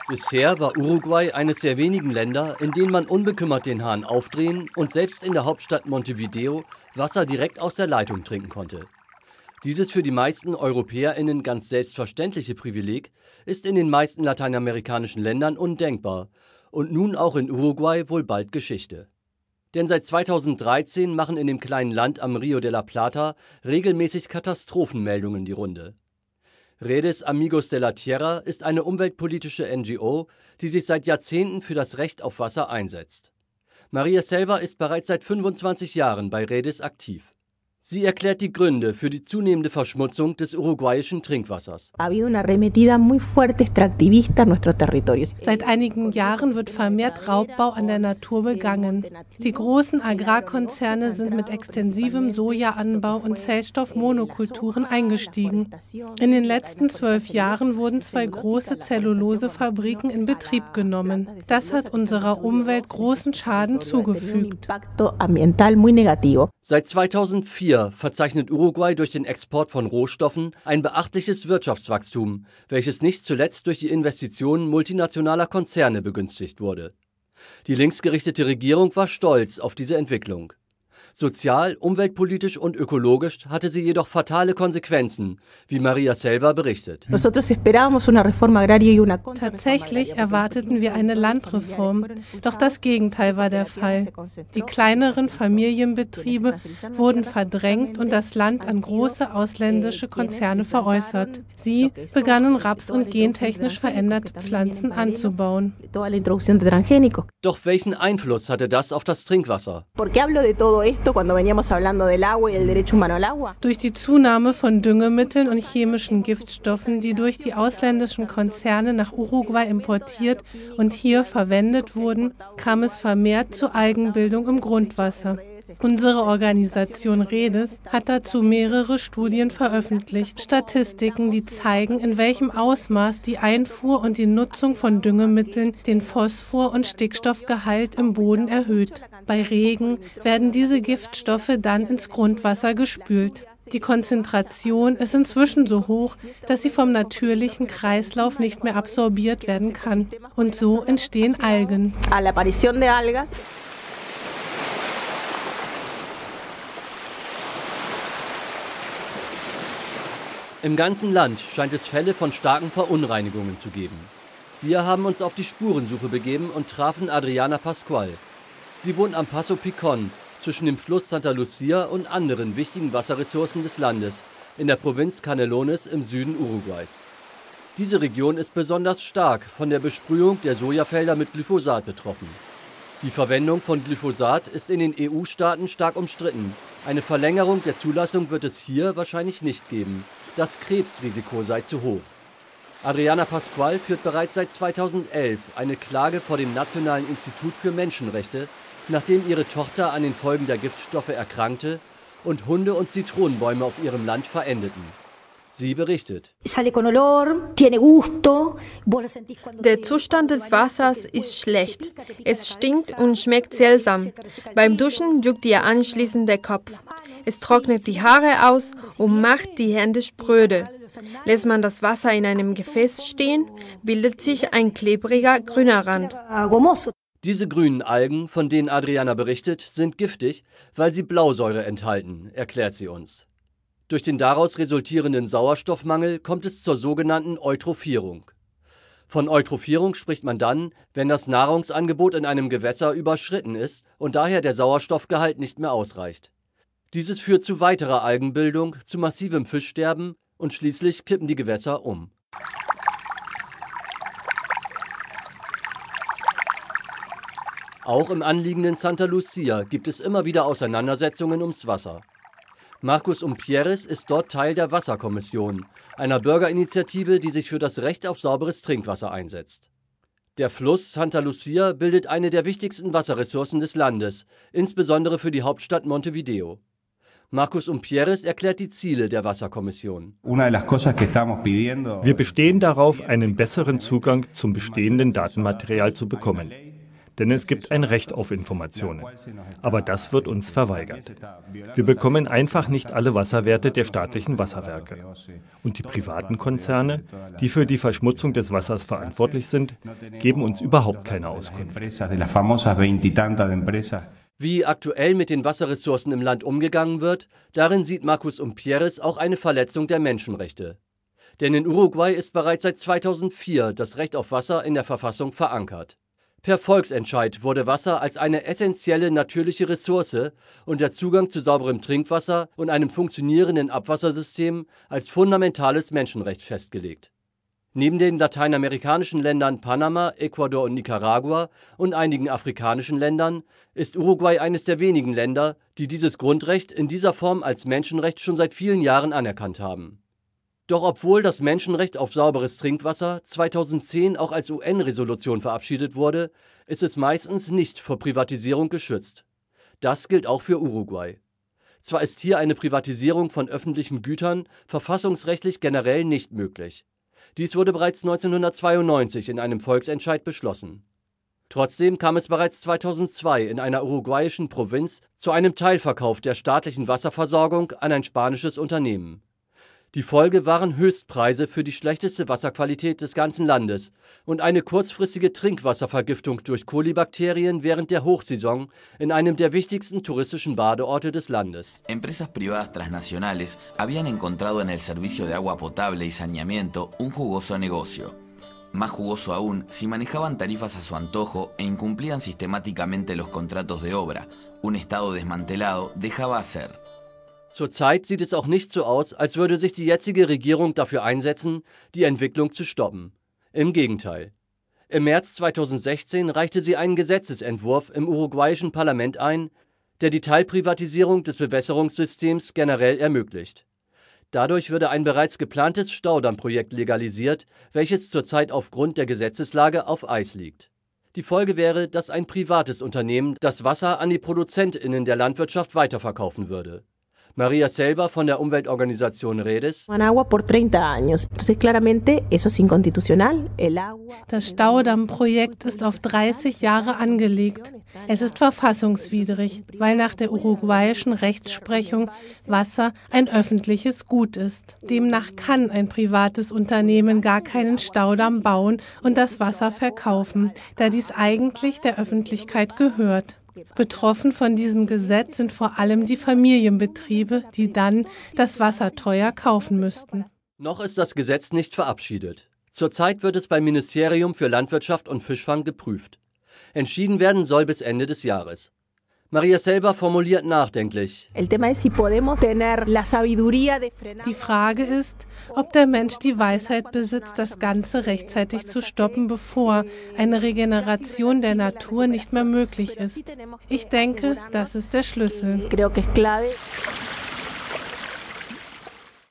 Bisher war Uruguay eines der wenigen Länder, in denen man unbekümmert den Hahn aufdrehen und selbst in der Hauptstadt Montevideo Wasser direkt aus der Leitung trinken konnte. Dieses für die meisten EuropäerInnen ganz selbstverständliche Privileg ist in den meisten lateinamerikanischen Ländern undenkbar und nun auch in Uruguay wohl bald Geschichte. Denn seit 2013 machen in dem kleinen Land am Rio de la Plata regelmäßig Katastrophenmeldungen die Runde. Redes Amigos de la Tierra ist eine umweltpolitische NGO, die sich seit Jahrzehnten für das Recht auf Wasser einsetzt. Maria Selva ist bereits seit 25 Jahren bei Redes aktiv. Sie erklärt die Gründe für die zunehmende Verschmutzung des uruguayischen Trinkwassers. Seit einigen Jahren wird vermehrt Raubbau an der Natur begangen. Die großen Agrarkonzerne sind mit extensivem Sojaanbau und Zellstoffmonokulturen eingestiegen. In den letzten 12 Jahren wurden 2 große Zellulosefabriken in Betrieb genommen. Das hat unserer Umwelt großen Schaden zugefügt. Seit 2004 verzeichnet Uruguay durch den Export von Rohstoffen ein beachtliches Wirtschaftswachstum, welches nicht zuletzt durch die Investitionen multinationaler Konzerne begünstigt wurde. Die linksgerichtete Regierung war stolz auf diese Entwicklung. Sozial, umweltpolitisch und ökologisch hatte sie jedoch fatale Konsequenzen, wie Maria Selva berichtet. Tatsächlich erwarteten wir eine Landreform, doch das Gegenteil war der Fall. Die kleineren Familienbetriebe wurden verdrängt und das Land an große ausländische Konzerne veräußert. Sie begannen Raps und gentechnisch veränderte Pflanzen anzubauen. Doch welchen Einfluss hatte das auf das Trinkwasser? Durch die Zunahme von Düngemitteln und chemischen Giftstoffen, die durch die ausländischen Konzerne nach Uruguay importiert und hier verwendet wurden, kam es vermehrt zur Algenbildung im Grundwasser. Unsere Organisation Redes hat dazu mehrere Studien veröffentlicht. Statistiken, die zeigen, in welchem Ausmaß die Einfuhr und die Nutzung von Düngemitteln den Phosphor- und Stickstoffgehalt im Boden erhöht. Bei Regen werden diese Giftstoffe dann ins Grundwasser gespült. Die Konzentration ist inzwischen so hoch, dass sie vom natürlichen Kreislauf nicht mehr absorbiert werden kann. Und so entstehen Algen. Im ganzen Land scheint es Fälle von starken Verunreinigungen zu geben. Wir haben uns auf die Spurensuche begeben und trafen Adriana Pascual. Sie wohnt am Paso Picón, zwischen dem Fluss Santa Lucia und anderen wichtigen Wasserressourcen des Landes, in der Provinz Canelones im Süden Uruguays. Diese Region ist besonders stark von der Besprühung der Sojafelder mit Glyphosat betroffen. Die Verwendung von Glyphosat ist in den EU-Staaten stark umstritten. Eine Verlängerung der Zulassung wird es hier wahrscheinlich nicht geben. Das Krebsrisiko sei zu hoch. Adriana Pascual führt bereits seit 2011 eine Klage vor dem Nationalen Institut für Menschenrechte, nachdem ihre Tochter an den Folgen der Giftstoffe erkrankte und Hunde und Zitronenbäume auf ihrem Land verendeten. Sie berichtet. Der Zustand des Wassers ist schlecht. Es stinkt und schmeckt seltsam. Beim Duschen juckt ihr anschließend der Kopf. Es trocknet die Haare aus und macht die Hände spröde. Lässt man das Wasser in einem Gefäß stehen, bildet sich ein klebriger grüner Rand. Diese grünen Algen, von denen Adriana berichtet, sind giftig, weil sie Blausäure enthalten, erklärt sie uns. Durch den daraus resultierenden Sauerstoffmangel kommt es zur sogenannten Eutrophierung. Von Eutrophierung spricht man dann, wenn das Nahrungsangebot in einem Gewässer überschritten ist und daher der Sauerstoffgehalt nicht mehr ausreicht. Dieses führt zu weiterer Algenbildung, zu massivem Fischsterben und schließlich kippen die Gewässer um. Auch im anliegenden Santa Lucia gibt es immer wieder Auseinandersetzungen ums Wasser. Marcos Umpierres ist dort Teil der Wasserkommission, einer Bürgerinitiative, die sich für das Recht auf sauberes Trinkwasser einsetzt. Der Fluss Santa Lucia bildet eine der wichtigsten Wasserressourcen des Landes, insbesondere für die Hauptstadt Montevideo. Marcos Umpierres erklärt die Ziele der Wasserkommission. Wir bestehen darauf, einen besseren Zugang zum bestehenden Datenmaterial zu bekommen. denn es gibt ein Recht auf Informationen. Aber das wird uns verweigert. Wir bekommen einfach nicht alle Wasserwerte der staatlichen Wasserwerke. Und die privaten Konzerne, die für die Verschmutzung des Wassers verantwortlich sind, geben uns überhaupt keine Auskunft. Wie aktuell mit den Wasserressourcen im Land umgegangen wird, darin sieht Marcus Umpierres auch eine Verletzung der Menschenrechte. Denn in Uruguay ist bereits seit 2004 das Recht auf Wasser in der Verfassung verankert. Per Volksentscheid wurde Wasser als eine essentielle natürliche Ressource und der Zugang zu sauberem Trinkwasser und einem funktionierenden Abwassersystem als fundamentales Menschenrecht festgelegt. Neben den lateinamerikanischen Ländern Panama, Ecuador und Nicaragua und einigen afrikanischen Ländern ist Uruguay eines der wenigen Länder, die dieses Grundrecht in dieser Form als Menschenrecht schon seit vielen Jahren anerkannt haben. Doch obwohl das Menschenrecht auf sauberes Trinkwasser 2010 auch als UN-Resolution verabschiedet wurde, ist es meistens nicht vor Privatisierung geschützt. Das gilt auch für Uruguay. Zwar ist hier eine Privatisierung von öffentlichen Gütern verfassungsrechtlich generell nicht möglich. Dies wurde bereits 1992 in einem Volksentscheid beschlossen. Trotzdem kam es bereits 2002 in einer uruguayischen Provinz zu einem Teilverkauf der staatlichen Wasserversorgung an ein spanisches Unternehmen. Die Folge waren Höchstpreise für die schlechteste Wasserqualität des ganzen Landes und eine kurzfristige Trinkwasservergiftung durch Kolibakterien während der Hochsaison in einem der wichtigsten touristischen Badeorte des Landes. Empresas privadas transnacionales habían encontrado en el servicio de agua potable y saneamiento un jugoso negocio. Más jugoso aún si manejaban tarifas a su antojo e incumplían sistemáticamente los contratos de obra. Un Estado desmantelado dejaba hacer. Zurzeit sieht es auch nicht so aus, als würde sich die jetzige Regierung dafür einsetzen, die Entwicklung zu stoppen. Im Gegenteil. Im März 2016 reichte sie einen Gesetzesentwurf im uruguayischen Parlament ein, der die Teilprivatisierung des Bewässerungssystems generell ermöglicht. Dadurch würde ein bereits geplantes Staudammprojekt legalisiert, welches zurzeit aufgrund der Gesetzeslage auf Eis liegt. Die Folge wäre, dass ein privates Unternehmen das Wasser an die ProduzentInnen der Landwirtschaft weiterverkaufen würde. Maria Selva von der Umweltorganisation Redes. Das Staudammprojekt ist auf 30 Jahre angelegt. Es ist verfassungswidrig, weil nach der uruguayischen Rechtsprechung Wasser ein öffentliches Gut ist. Demnach kann ein privates Unternehmen gar keinen Staudamm bauen und das Wasser verkaufen, da dies eigentlich der Öffentlichkeit gehört. Betroffen von diesem Gesetz sind vor allem die Familienbetriebe, die dann das Wasser teuer kaufen müssten. Noch ist das Gesetz nicht verabschiedet. Zurzeit wird es beim Ministerium für Landwirtschaft und Fischfang geprüft. Entschieden werden soll bis Ende des Jahres. Maria Selva formuliert nachdenklich: Die Frage ist, ob der Mensch die Weisheit besitzt, das Ganze rechtzeitig zu stoppen, bevor eine Regeneration der Natur nicht mehr möglich ist. Ich denke, das ist der Schlüssel.